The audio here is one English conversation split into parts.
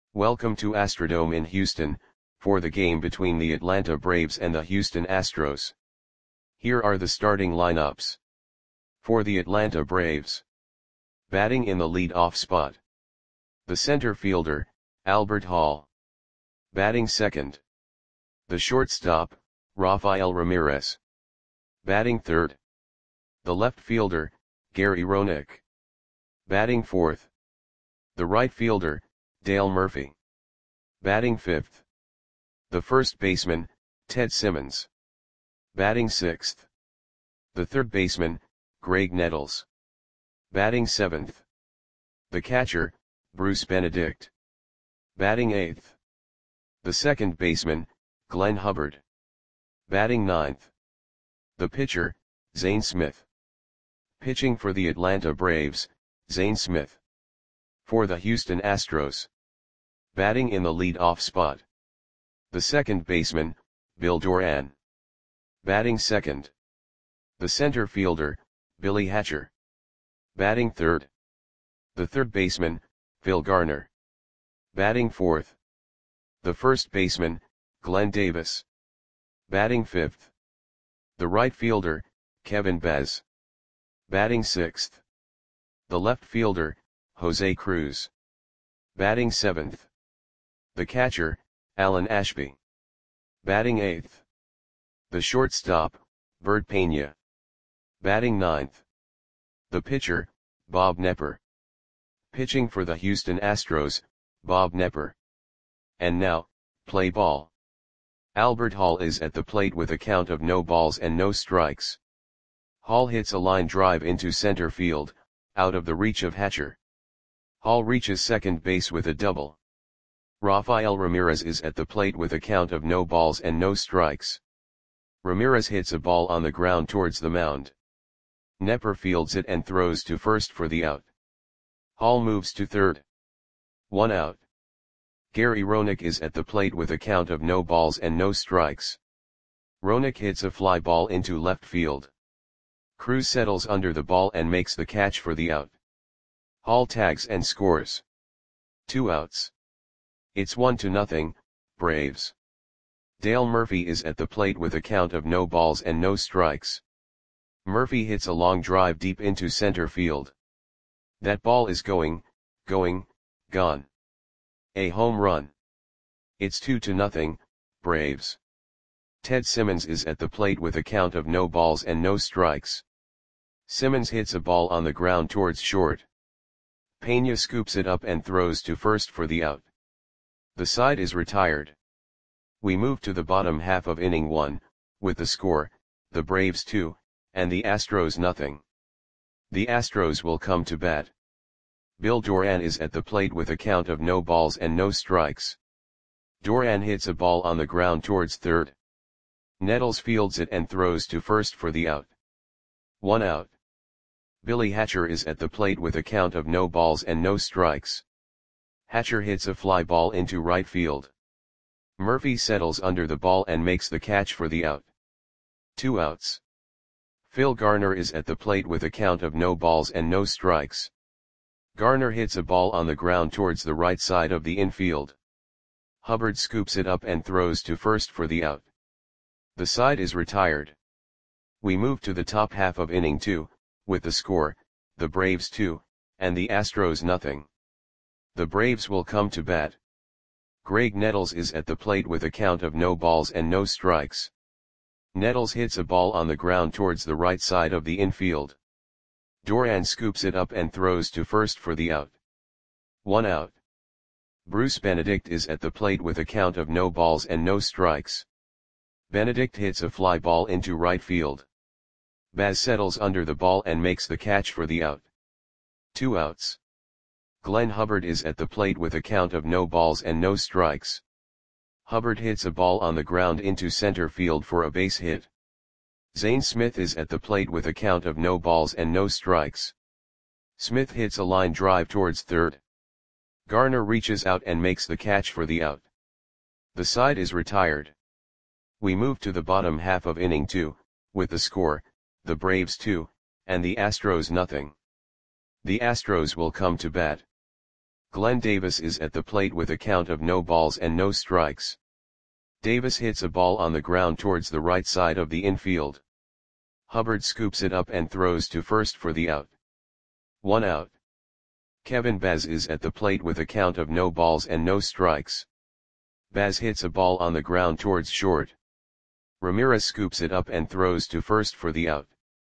Welcome to Astrodome in Houston, for the game between the Atlanta Braves and the Houston Astros. Here are the starting lineups. For the Atlanta Braves. Batting in the lead-off spot. The center fielder, Albert Hall. Batting second. The shortstop, Rafael Ramirez. Batting third. The left fielder, Gary Roenick. Batting fourth. The right fielder, Dale Murphy. Batting fifth. The first baseman, Ted Simmons. Batting sixth. The third baseman, Graig Nettles. Batting seventh. The catcher, Bruce Benedict. Batting eighth. The second baseman, Glenn Hubbard. Batting ninth. The pitcher, Zane Smith. Pitching for the Atlanta Braves, Zane Smith. For the Houston Astros. Batting in the lead-off spot. The second baseman, Bill Doran. Batting second. The center fielder, Billy Hatcher. Batting third. The third baseman, Phil Garner. Batting fourth. The first baseman, Glenn Davis. Batting fifth. The right fielder, Kevin Bez. Batting sixth. The left fielder, Jose Cruz. Batting seventh. The catcher, Alan Ashby. Batting eighth. The shortstop, Bert Pena. Batting ninth. The pitcher, Bob Knepper. Pitching for the Houston Astros, Bob Knepper. And now, play ball. Albert Hall is at the plate with a count of no balls and no strikes. Hall hits a line drive into center field, out of the reach of Hatcher. Hall reaches second base with a double. Rafael Ramirez is at the plate with a count of no balls and no strikes. Ramirez hits a ball on the ground towards the mound. Knepper fields it and throws to first for the out. Hall moves to third. 1 out. Gary Roenick is at the plate with a count of no balls and no strikes. Roenick hits a fly ball into left field. Cruz settles under the ball and makes the catch for the out. Hall tags and scores. 2 outs. It's 1-0, Braves. Dale Murphy is at the plate with a count of no balls and no strikes. Murphy hits a long drive deep into center field. That ball is gone. A home run. It's 2-0, Braves. Ted Simmons is at the plate with a count of no balls and no strikes. Simmons hits a ball on the ground towards short. Pena scoops it up and throws to first for the out. The side is retired. We move to the bottom half of inning 1, with the score, the Braves 2, and the Astros 0. The Astros will come to bat. Bill Doran is at the plate with a count of no balls and no strikes. Doran hits a ball on the ground towards third. Nettles fields it and throws to first for the out. 1 out. Billy Hatcher is at the plate with a count of no balls and no strikes. Hatcher hits a fly ball into right field. Murphy settles under the ball and makes the catch for the out. 2 outs. Phil Garner is at the plate with a count of no balls and no strikes. Garner hits a ball on the ground towards the right side of the infield. Hubbard scoops it up and throws to first for the out. The side is retired. We move to the top half of inning 2, with the score, the Braves 2, and the Astros 0. The Braves will come to bat. Graig Nettles is at the plate with a count of no balls and no strikes. Nettles hits a ball on the ground towards the right side of the infield. Doran scoops it up and throws to first for the out. 1 out. Bruce Benedict is at the plate with a count of no balls and no strikes. Benedict hits a fly ball into right field. Baz settles under the ball and makes the catch for the out. 2 outs. Glenn Hubbard is at the plate with a count of no balls and no strikes. Hubbard hits a ball on the ground into center field for a base hit. Zane Smith is at the plate with a count of no balls and no strikes. Smith hits a line drive towards third. Garner reaches out and makes the catch for the out. The side is retired. We move to the bottom half of inning 2, with the score, the Braves 2, and the Astros 0. The Astros will come to bat. Glenn Davis is at the plate with a count of no balls and no strikes. Davis hits a ball on the ground towards the right side of the infield. Hubbard scoops it up and throws to first for the out. 1 out. Kevin Baz is at the plate with a count of no balls and no strikes. Baz hits a ball on the ground towards short. Ramirez scoops it up and throws to first for the out.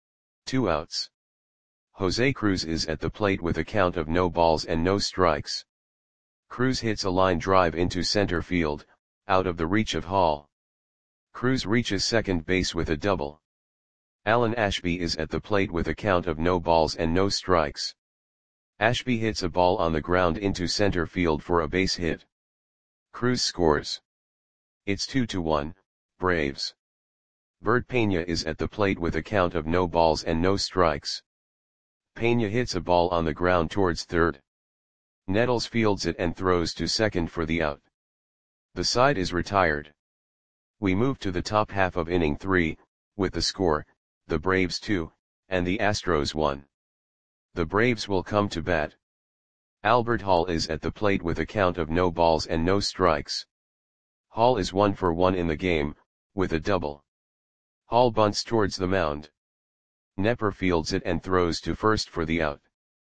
2 outs. Jose Cruz is at the plate with a count of no balls and no strikes. Cruz hits a line drive into center field, out of the reach of Hall. Cruz reaches second base with a double. Alan Ashby is at the plate with a count of no balls and no strikes. Ashby hits a ball on the ground into center field for a base hit. Cruz scores. It's 2-1, Braves. Bert Pena is at the plate with a count of no balls and no strikes. Pena hits a ball on the ground towards third. Nettles fields it and throws to second for the out. The side is retired. We move to the top half of inning 3, with the score, the Braves 2, and the Astros 1. The Braves will come to bat. Albert Hall is at the plate with a count of no balls and no strikes. Hall is 1 for 1 in the game, with a double. Hall bunts towards the mound. Nepper fields it and throws to first for the out.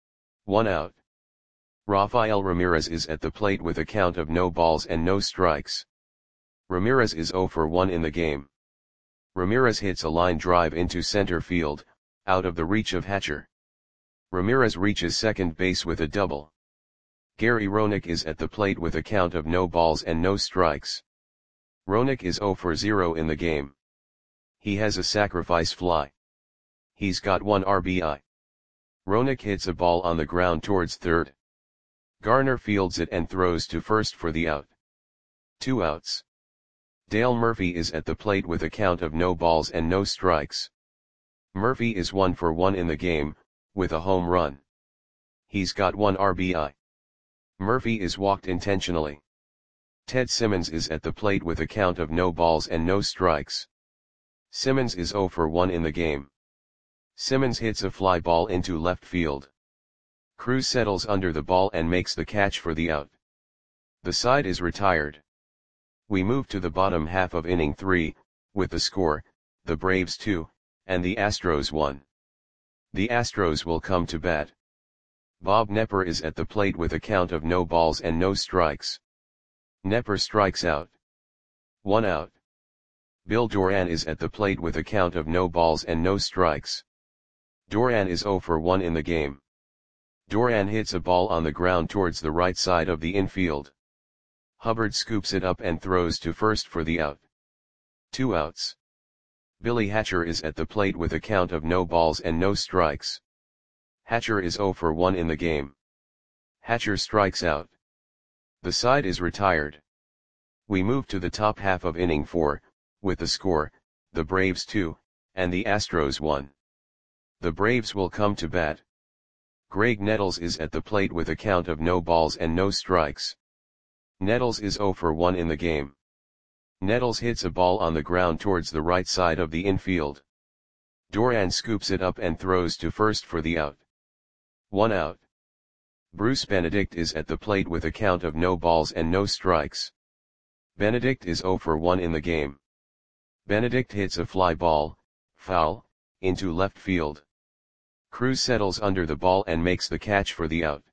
1 out. Rafael Ramirez is at the plate with a count of no balls and no strikes. Ramirez is 0 for 1 in the game. Ramirez hits a line drive into center field, out of the reach of Hatcher. Ramirez reaches second base with a double. Gary Roenick is at the plate with a count of no balls and no strikes. Roenick is 0 for 0 in the game. He has a sacrifice fly. He's got 1 RBI. Roenick hits a ball on the ground towards third. Garner fields it and throws to first for the out. 2 outs. Dale Murphy is at the plate with a count of no balls and no strikes. Murphy is 1 for 1 in the game, with a home run. He's got 1 RBI. Murphy is walked intentionally. Ted Simmons is at the plate with a count of no balls and no strikes. Simmons is 0 for 1 in the game. Simmons hits a fly ball into left field. Cruz settles under the ball and makes the catch for the out. The side is retired. We move to the bottom half of inning 3, with the score, the Braves 2, and the Astros 1. The Astros will come to bat. Bob Nepper is at the plate with a count of no balls and no strikes. Nepper strikes out. 1 out. Bill Doran is at the plate with a count of no balls and no strikes. Doran is 0 for 1 in the game. Doran hits a ball on the ground towards the right side of the infield. Hubbard scoops it up and throws to first for the out. 2 outs. Billy Hatcher is at the plate with a count of no balls and no strikes. Hatcher is 0 for 1 in the game. Hatcher strikes out. The side is retired. We move to the top half of inning 4, with the score, the Braves 2, and the Astros 1. The Braves will come to bat. Greg Nettles is at the plate with a count of no balls and no strikes. Nettles is 0 for 1 in the game. Nettles hits a ball on the ground towards the right side of the infield. Doran scoops it up and throws to first for the out. 1 out. Bruce Benedict is at the plate with a count of no balls and no strikes. Benedict is 0 for 1 in the game. Benedict hits a fly ball, foul, into left field. Cruz settles under the ball and makes the catch for the out.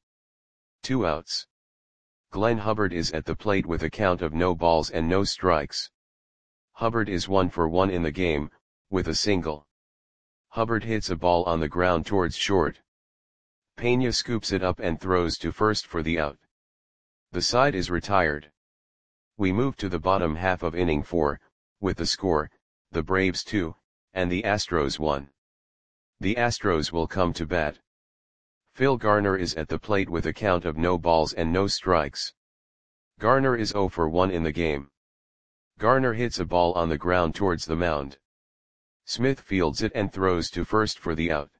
2 outs. Glenn Hubbard is at the plate with a count of no balls and no strikes. Hubbard is 1 for 1 in the game, with a single. Hubbard hits a ball on the ground towards short. Pena scoops it up and throws to first for the out. The side is retired. We move to the bottom half of inning 4, with the score, the Braves 2, and the Astros 1. The Astros will come to bat. Phil Garner is at the plate with a count of no balls and no strikes. Garner is 0 for 1 in the game. Garner hits a ball on the ground towards the mound. Smith fields it and throws to first for the out.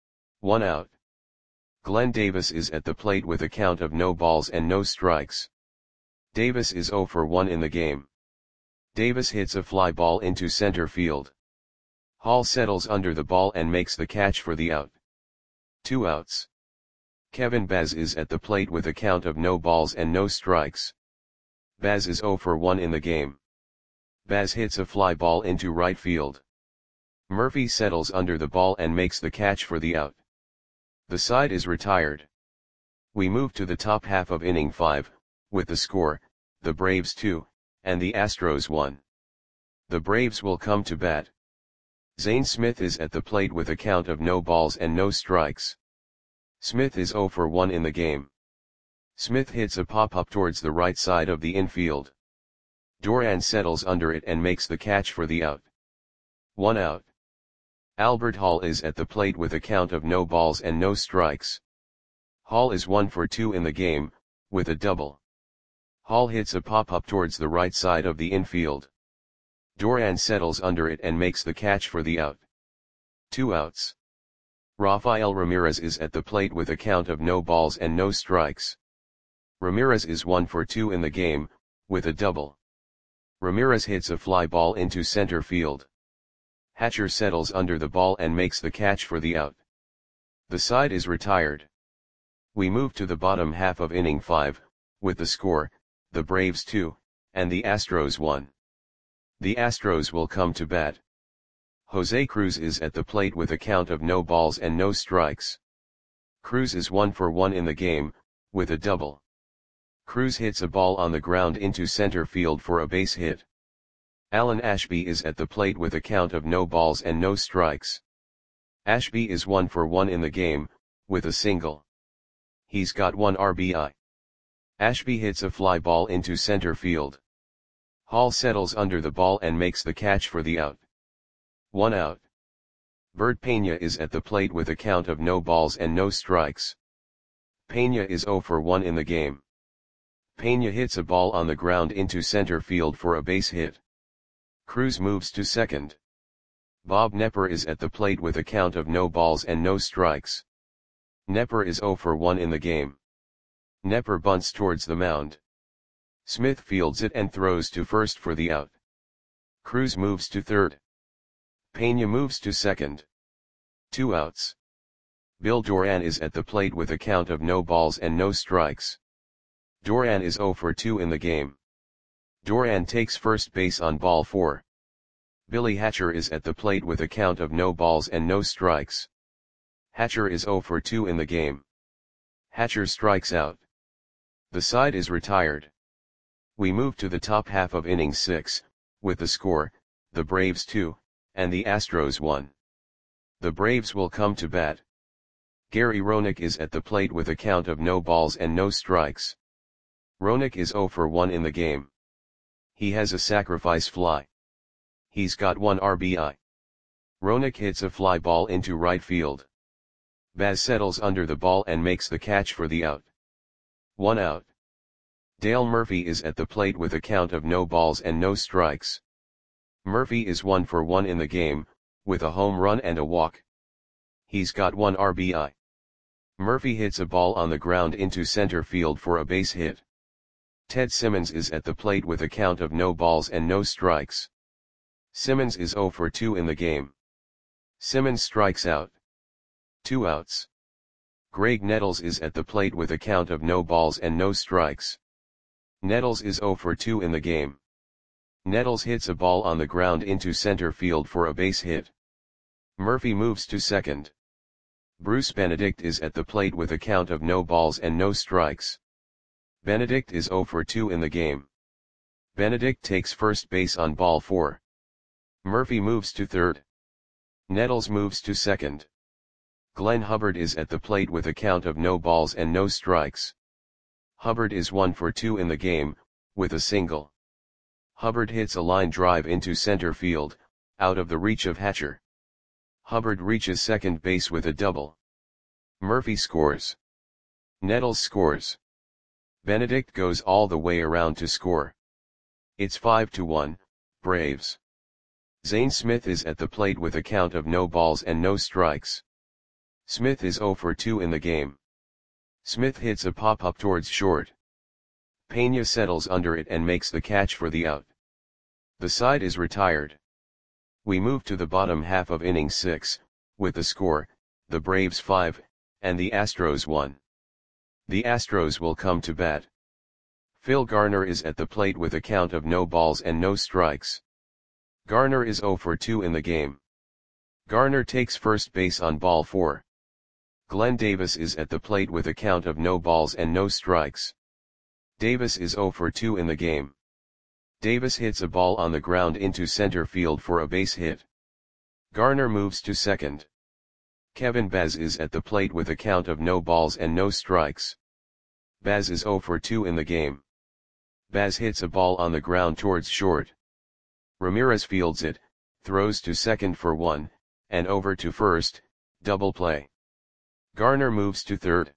1 out. Glenn Davis is at the plate with a count of no balls and no strikes. Davis is 0 for 1 in the game. Davis hits a fly ball into center field. Hall settles under the ball and makes the catch for the out. 2 outs. Kevin Baz is at the plate with a count of no balls and no strikes. Baz is 0 for 1 in the game. Baz hits a fly ball into right field. Murphy settles under the ball and makes the catch for the out. The side is retired. We move to the top half of inning 5, with the score, the Braves 2, and the Astros 1. The Braves will come to bat. Zane Smith is at the plate with a count of no balls and no strikes. Smith is 0 for 1 in the game. Smith hits a pop-up towards the right side of the infield. Duran settles under it and makes the catch for the out. 1 out. Albert Hall is at the plate with a count of no balls and no strikes. Hall is 1 for 2 in the game, with a double. Hall hits a pop-up towards the right side of the infield. Duran settles under it and makes the catch for the out. 2 outs. Rafael Ramirez is at the plate with a count of no balls and no strikes. Ramirez is 1 for 2 in the game, with a double. Ramirez hits a fly ball into center field. Hatcher settles under the ball and makes the catch for the out. The side is retired. We move to the bottom half of inning 5, with the score, the Braves 2, and the Astros 1. The Astros will come to bat. Jose Cruz is at the plate with a count of no balls and no strikes. Cruz is 1 for 1 in the game, with a double. Cruz hits a ball on the ground into center field for a base hit. Alan Ashby is at the plate with a count of no balls and no strikes. Ashby is 1 for 1 in the game, with a single. He's got 1 RBI. Ashby hits a fly ball into center field. Hall settles under the ball and makes the catch for the out. 1 out. Bert Pena is at the plate with a count of no balls and no strikes. Pena is 0 for 1 in the game. Pena hits a ball on the ground into center field for a base hit. Cruz moves to second. Bob Knepper is at the plate with a count of no balls and no strikes. Knepper is 0 for 1 in the game. Knepper bunts towards the mound. Smith fields it and throws to first for the out. Cruz moves to third. Pena moves to second. 2 outs. Bill Duran is at the plate with a count of no balls and no strikes. Duran is 0 for 2 in the game. Duran takes first base on ball 4. Billy Hatcher is at the plate with a count of no balls and no strikes. Hatcher is 0 for 2 in the game. Hatcher strikes out. The side is retired. We move to the top half of inning 6, with the score, the Braves 2, and the Astros 1. The Braves will come to bat. Gary Roenick is at the plate with a count of no balls and no strikes. Roenick is 0 for 1 in the game. He has a sacrifice fly. He's got 1 RBI. Roenick hits a fly ball into right field. Baz settles under the ball and makes the catch for the out. 1 out. Dale Murphy is at the plate with a count of no balls and no strikes. Murphy is 1 for 1 in the game, with a home run and a walk. He's got 1 RBI. Murphy hits a ball on the ground into center field for a base hit. Ted Simmons is at the plate with a count of no balls and no strikes. Simmons is 0 for 2 in the game. Simmons strikes out. 2 outs. Greg Nettles is at the plate with a count of no balls and no strikes. Nettles is 0 for 2 in the game. Nettles hits a ball on the ground into center field for a base hit. Murphy moves to second. Bruce Benedict is at the plate with a count of no balls and no strikes. Benedict is 0 for 2 in the game. Benedict takes first base on ball 4. Murphy moves to third. Nettles moves to second. Glenn Hubbard is at the plate with a count of no balls and no strikes. Hubbard is 1 for 2 in the game, with a single. Hubbard hits a line drive into center field, out of the reach of Hatcher. Hubbard reaches second base with a double. Murphy scores. Nettles scores. Benedict goes all the way around to score. It's 5-1, Braves. Zane Smith is at the plate with a count of no balls and no strikes. Smith is 0 for 2 in the game. Smith hits a pop-up towards short. Pena settles under it and makes the catch for the out. The side is retired. We move to the bottom half of inning 6, with the score, the Braves 5, and the Astros 1. The Astros will come to bat. Phil Garner is at the plate with a count of no balls and no strikes. Garner is 0 for 2 in the game. Garner takes first base on ball 4. Glenn Davis is at the plate with a count of no balls and no strikes. Davis is 0 for 2 in the game. Davis hits a ball on the ground into center field for a base hit. Garner moves to second. Kevin Baz is at the plate with a count of no balls and no strikes. Baz is 0 for 2 in the game. Baz hits a ball on the ground towards short. Ramirez fields it, throws to second for 1, and over to first, double play. Garner moves to third.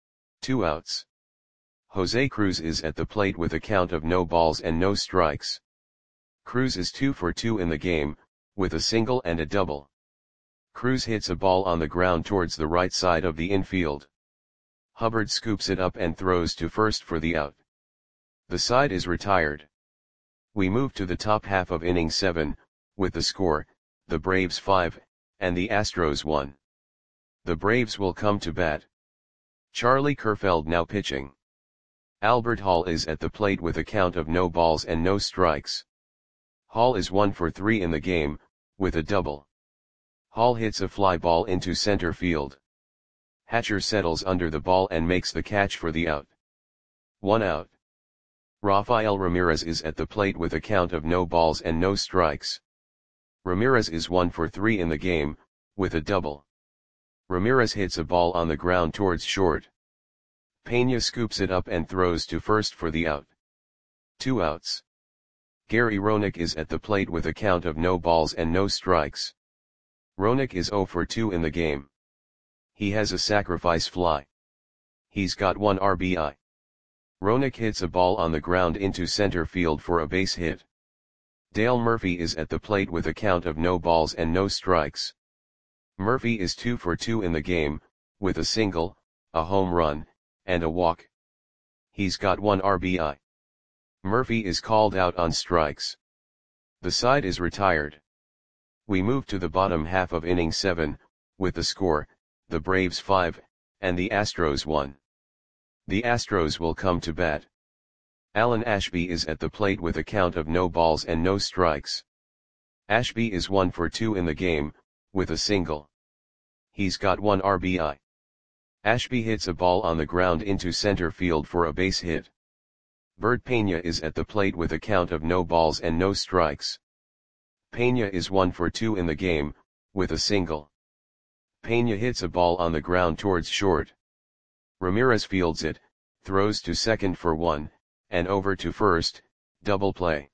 2 outs. Jose Cruz is at the plate with a count of no balls and no strikes. Cruz is 2 for 2 in the game, with a single and a double. Cruz hits a ball on the ground towards the right side of the infield. Hubbard scoops it up and throws to first for the out. The side is retired. We move to the top half of inning 7, with the score, the Braves 5, and the Astros 1. The Braves will come to bat. Charlie Kerfeld now pitching. Albert Hall is at the plate with a count of no balls and no strikes. Hall is 1 for 3 in the game, with a double. Hall hits a fly ball into center field. Hatcher settles under the ball and makes the catch for the out. 1 out. Rafael Ramirez is at the plate with a count of no balls and no strikes. Ramirez is 1 for 3 in the game, with a double. Ramirez hits a ball on the ground towards short. Pena scoops it up and throws to first for the out. 2 outs. Gary Roenick is at the plate with a count of no balls and no strikes. Roenick is 0 for 2 in the game. He has a sacrifice fly. He's got 1 RBI. Roenick hits a ball on the ground into center field for a base hit. Dale Murphy is at the plate with a count of no balls and no strikes. Murphy is 2 for 2 in the game, with a single, a home run, and a walk. He's got 1 RBI. Murphy is called out on strikes. The side is retired. We move to the bottom half of inning 7, with the score, the Braves 5, and the Astros 1. The Astros will come to bat. Alan Ashby is at the plate with a count of no balls and no strikes. Ashby is 1 for 2 in the game, with a single. He's got 1 RBI. Ashby hits a ball on the ground into center field for a base hit. Bert Pena is at the plate with a count of no balls and no strikes. Pena is 1 for 2 in the game, with a single. Pena hits a ball on the ground towards short. Ramirez fields it, throws to second for 1, and over to first, double play.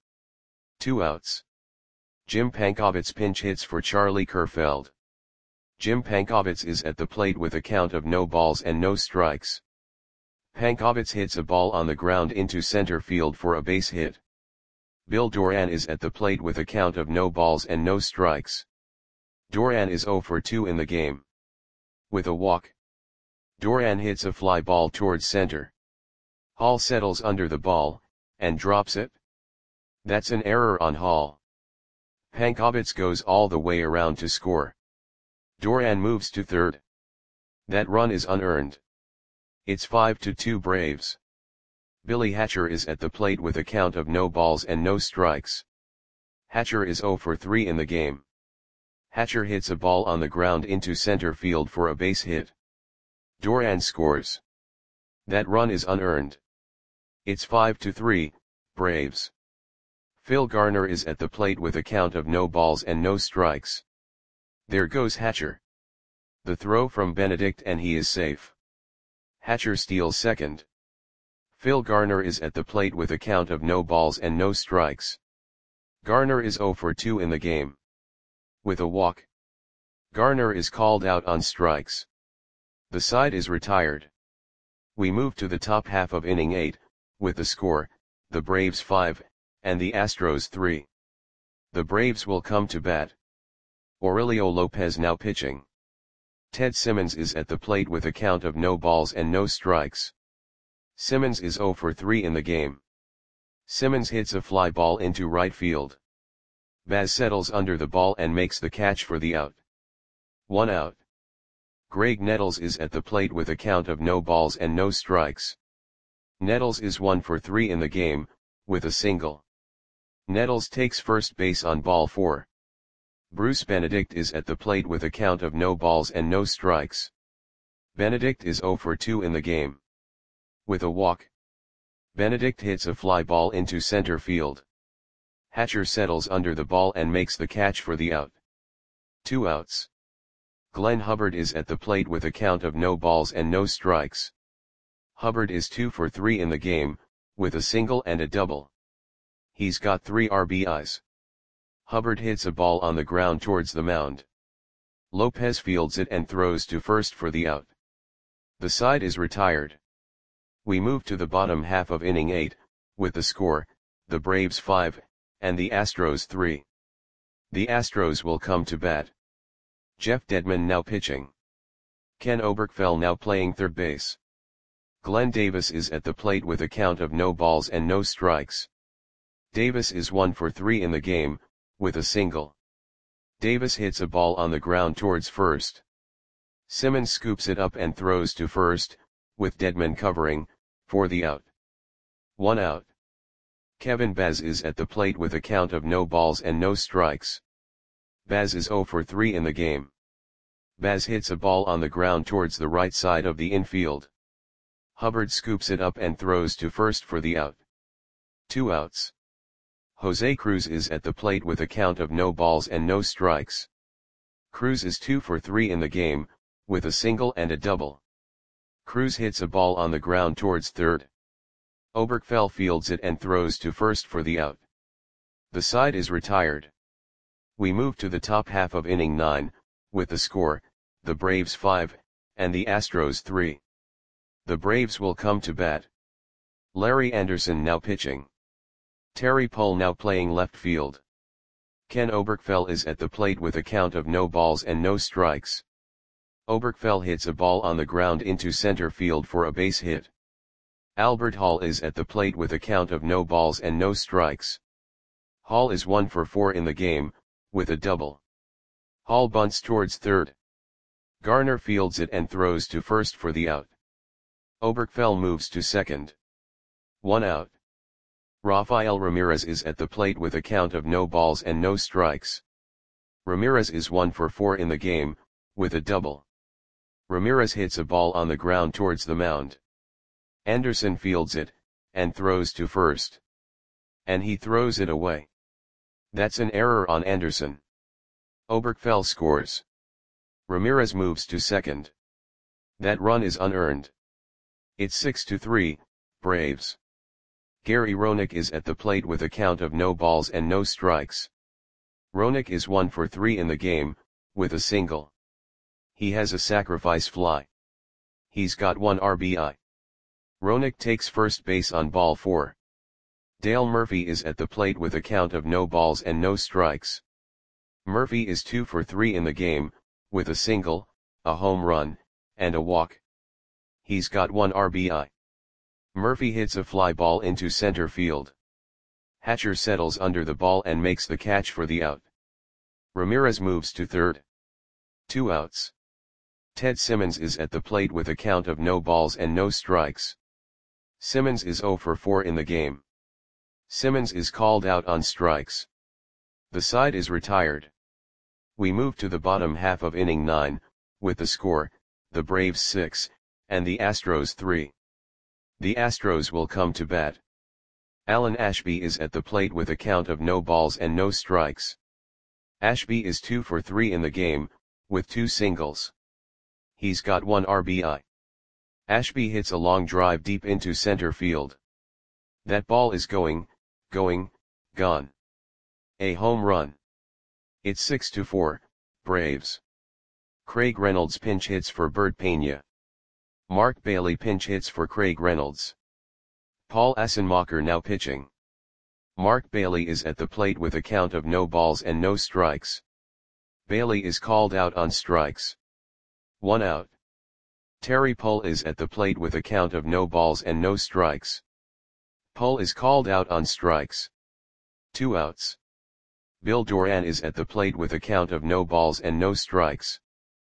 2 outs. Jim Pankovitz pinch hits for Charlie Kerfeld. Jim Pankovitz is at the plate with a count of no balls and no strikes. Pankovitz hits a ball on the ground into center field for a base hit. Bill Doran is at the plate with a count of no balls and no strikes. Doran is 0 for 2 in the game. With a walk. Doran hits a fly ball towards center. Hall settles under the ball, and drops it. That's an error on Hall. Pankovitz goes all the way around to score. Doran moves to third. That run is unearned. It's 5-2 Braves. Billy Hatcher is at the plate with a count of no balls and no strikes. Hatcher is 0 for 3 in the game. Hatcher hits a ball on the ground into center field for a base hit. Doran scores. That run is unearned. It's 5-3, Braves. Phil Garner is at the plate with a count of no balls and no strikes. There goes Hatcher. The throw from Benedict and he is safe. Hatcher steals second. Phil Garner is at the plate with a count of no balls and no strikes. Garner is 0 for 2 in the game. With a walk. Garner is called out on strikes. The side is retired. We move to the top half of inning 8, with the score, the Braves 5, and the Astros 3. The Braves will come to bat. Aurelio Lopez now pitching. Ted Simmons is at the plate with a count of no balls and no strikes. Simmons is 0 for 3 in the game. Simmons hits a fly ball into right field. Baz settles under the ball and makes the catch for the out. 1 out. Greg Nettles is at the plate with a count of no balls and no strikes. Nettles is 1 for 3 in the game, with a single. Nettles takes first base on ball 4. Bruce Benedict is at the plate with a count of no balls and no strikes. Benedict is 0 for 2 in the game. With a walk, Benedict hits a fly ball into center field. Hatcher settles under the ball and makes the catch for the out. 2 outs. Glenn Hubbard is at the plate with a count of no balls and no strikes. Hubbard is 2 for 3 in the game, with a single and a double. He's got 3 RBIs. Hubbard hits a ball on the ground towards the mound. Lopez fields it and throws to first for the out. The side is retired. We move to the bottom half of inning 8, with the score, the Braves 5, and the Astros 3. The Astros will come to bat. Jeff Dedmon now pitching. Ken Oberkfell now playing third base. Glenn Davis is at the plate with a count of no balls and no strikes. Davis is 1 for 3 in the game, with a single. Davis hits a ball on the ground towards first. Simmons scoops it up and throws to first, with Dedmon covering, for the out. 1 out. Kevin Baz is at the plate with a count of no balls and no strikes. Baz is 0 for 3 in the game. Baz hits a ball on the ground towards the right side of the infield. Hubbard scoops it up and throws to first for the out. 2 outs. Jose Cruz is at the plate with a count of no balls and no strikes. Cruz is 2 for 3 in the game, with a single and a double. Cruz hits a ball on the ground towards third. Oberkfell fields it and throws to first for the out. The side is retired. We move to the top half of inning 9, with the score, the Braves 5, and the Astros 3. The Braves will come to bat. Larry Anderson now pitching. Terry Pohl now playing left field. Ken Oberkfell is at the plate with a count of no balls and no strikes. Oberkfell hits a ball on the ground into center field for a base hit. Albert Hall is at the plate with a count of no balls and no strikes. Hall is 1 for 4 in the game, with a double. Hall bunts towards third. Garner fields it and throws to first for the out. Oberkfell moves to second. 1 out. Rafael Ramirez is at the plate with a count of no balls and no strikes. Ramirez is 1 for 4 in the game, with a double. Ramirez hits a ball on the ground towards the mound. Anderson fields it, and throws to first. And he throws it away. That's an error on Anderson. Oberkfell scores. Ramirez moves to second. That run is unearned. It's 6-3, Braves. Gary Roenick is at the plate with a count of no balls and no strikes. Roenick is 1 for 3 in the game, with a single. He has a sacrifice fly. He's got 1 RBI. Roenick takes first base on ball 4. Dale Murphy is at the plate with a count of no balls and no strikes. Murphy is 2 for 3 in the game, with a single, a home run, and a walk. He's got 1 RBI. Murphy hits a fly ball into center field. Hatcher settles under the ball and makes the catch for the out. Ramirez moves to third. 2 outs. Ted Simmons is at the plate with a count of no balls and no strikes. Simmons is 0 for 4 in the game. Simmons is called out on strikes. The side is retired. We move to the bottom half of inning 9, with the score, the Braves 6, and the Astros 3. The Astros will come to bat. Alan Ashby is at the plate with a count of no balls and no strikes. Ashby is 2 for 3 in the game, with 2 singles. He's got 1 RBI. Ashby hits a long drive deep into center field. That ball is gone. A home run. It's 6-4, Braves. Craig Reynolds pinch hits for Bert Pena. Mark Bailey pinch hits for Craig Reynolds. Paul Assenmacher now pitching. Mark Bailey is at the plate with a count of no balls and no strikes. Bailey is called out on strikes. 1 out. Terry Pohl is at the plate with a count of no balls and no strikes. Pohl is called out on strikes. 2 outs. Bill Doran is at the plate with a count of no balls and no strikes.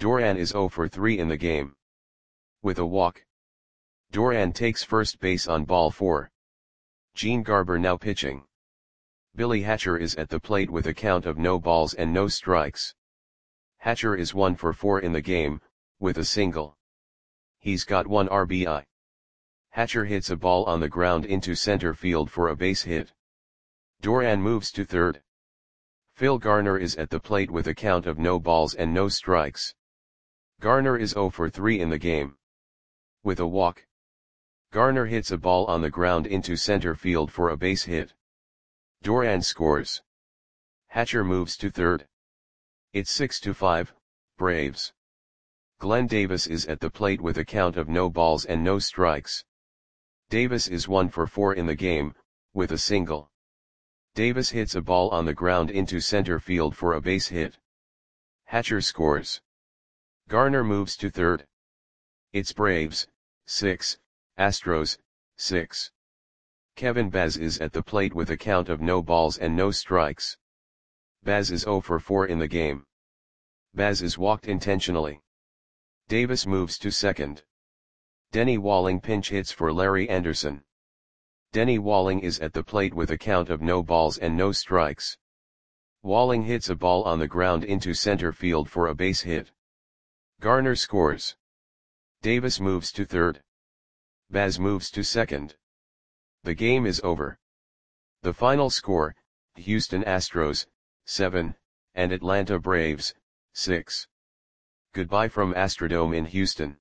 Duran is 0 for 3 in the game. With a walk. Duran takes first base on ball 4. Gene Garber now pitching. Billy Hatcher is at the plate with a count of no balls and no strikes. Hatcher is 1 for 4 in the game, with a single. He's got 1 RBI. Hatcher hits a ball on the ground into center field for a base hit. Duran moves to third. Phil Garner is at the plate with a count of no balls and no strikes. Garner is 0 for 3 in the game. With a walk. Garner hits a ball on the ground into center field for a base hit. Duran scores. Hatcher moves to third. It's 6-5, Braves. Glenn Davis is at the plate with a count of no balls and no strikes. Davis is 1 for 4 in the game, with a single. Davis hits a ball on the ground into center field for a base hit. Hatcher scores. Garner moves to third. It's Braves, 6, Astros, 6. Kevin Baz is at the plate with a count of no balls and no strikes. Baz is 0 for 4 in the game. Baz is walked intentionally. Davis moves to second. Denny Walling pinch hits for Larry Anderson. Denny Walling is at the plate with a count of no balls and no strikes. Walling hits a ball on the ground into center field for a base hit. Garner scores. Davis moves to third. Baz moves to second. The game is over. The final score, Houston Astros, 7, and Atlanta Braves, 6. Goodbye from Astrodome in Houston.